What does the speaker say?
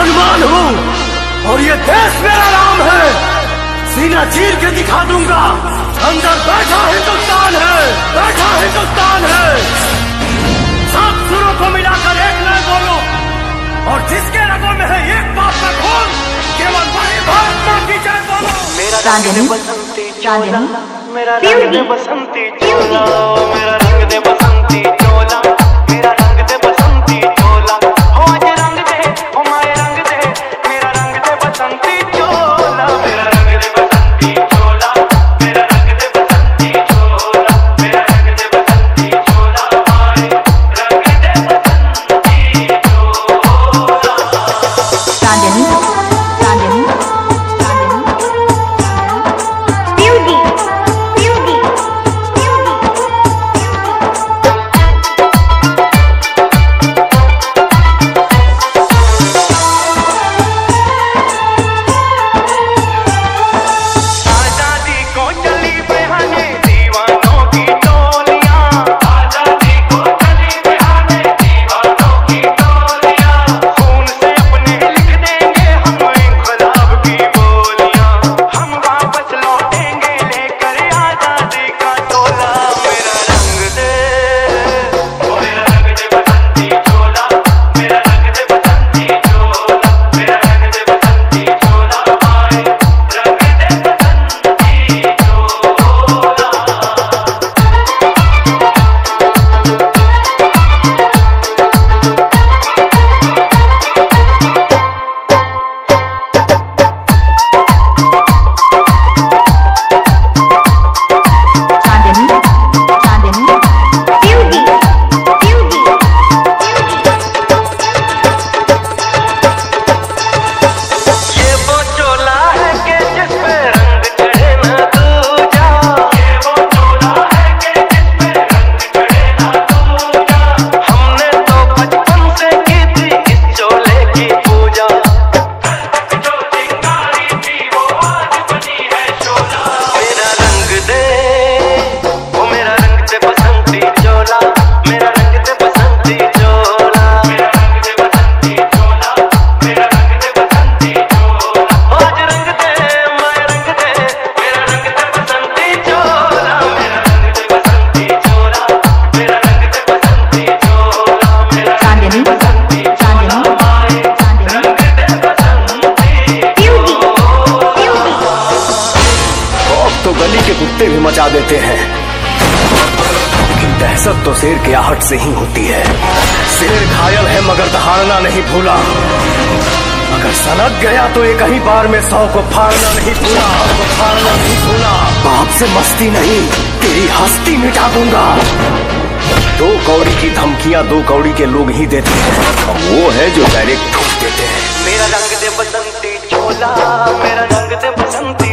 हनुमान हूँ और ये देश मेरा राम है। सीना चीर के दिखा दूंगा, अंदर बैठा हिंदुस्तान है, बैठा हिंदुस्तान है। सब सुरों को मिलाकर एक लय बोलो, और जिसके रगों में है एक बात का खून, केवल वही भारत मां की जय बोलो। मेरा रंग बसंती चोला, मेरा रंग बसंती चोला, मेरा रंग बसंती चोला, मेरा रंग बसंती चोला। हो आज रंग दे, हो माए रंग दे, मेरा रंग बसंती चोला, मेरा रंग बसंती चोला, मेरा रंग बसंती चोला, मेरा रंग बसंती चोला, माए रंग बसंती चोला। चांदनी चांदनी ब्यूटी ब्यूटी आजादी को चली बहाने दीवानों की टोलियां, आजादी को चली बहाने दीवानों की टोलियां। खून से अपने लिख देंगे हम इंकलाब की बोलियां, हम वापस लौटेंगे लेकर आजादी का तोला। मेरा रंग दे, मेरा रंग दे बसंती चोला, मेरा रंग दे बसंती चोला, मेरा रंग दे बसंती चोला, माए रंग दे बसंती चोला। चांदनी चांदनी ब्यूटी ब्यूटी ये वो चोला है कि जिस पे रंग चढ़े ना दूजा, ये वो चोला है कि जिस पे रंग चढ़े ना दूजा। हमने तो बचपन से की थी इस चोले की पूजा, जो चिंगारी थी वो आज बनी है चोला। मेरा रंग दे, वो मेरा रंग दे बसंती चोला, मेरा रंग दे बसंती चोला, मेरा रंग दे बसंती चोला, मेरा रंग दे बसंती चोला। आज रंग दे, मैं रंग दे, मेरा रंग दे बसंती चोला, मेरा रंग दे बसंती चोला, मेरा रंग दे बसंती चोला, मेरा चांदनी बसंती चोला, माए रंग दे बसंती ब्यूटी खौफ तो गली के कुत्ते भी मचा देते हैं, लेकिन दहशत तो शेर की आहट से ही होती है। शेर घायल है मगर दहाड़ना नहीं भूला, अगर सनक गया तो एक ही बार में 100 को फाड़ना नहीं भूला, फाड़ना नहीं भूला। बाप से मस्ती नहीं, तेरी हस्ती मिटा दूंगा। 2 कौड़ी की धमकियां 2 कौड़ी के लोग ही देते हैं, वो है जो डायरेक्ट ठोक देते हैं। मेरा रंग दे बसंती चोला, मेरा रंग दे बसंती